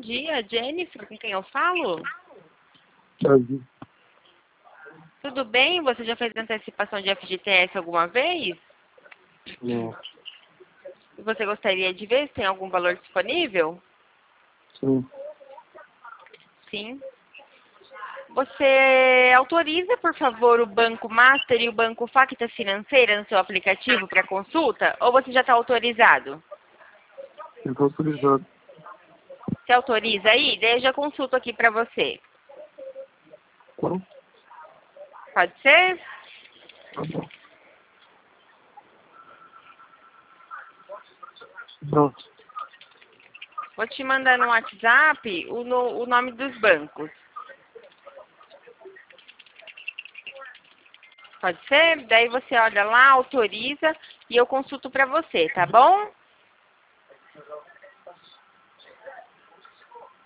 dia, Jennifer, com quem eu falo? Davi. Tudo bem? Você já fez antecipação de FGTS alguma vez? Não. E você gostaria de ver se tem algum valor disponível? Sim. Sim. Você autoriza, por favor, o Banco Master e o Banco Facta Financeira no seu aplicativo para consulta? Ou você já está autorizado? Eu estou autorizado. Você autoriza aí? Daí eu já consulto aqui para você. Qual? Pode ser? Tá bom. Não. Vou te mandar no WhatsApp o nome dos bancos. Pode ser? Daí você olha lá, autoriza e eu consulto para você, tá bom?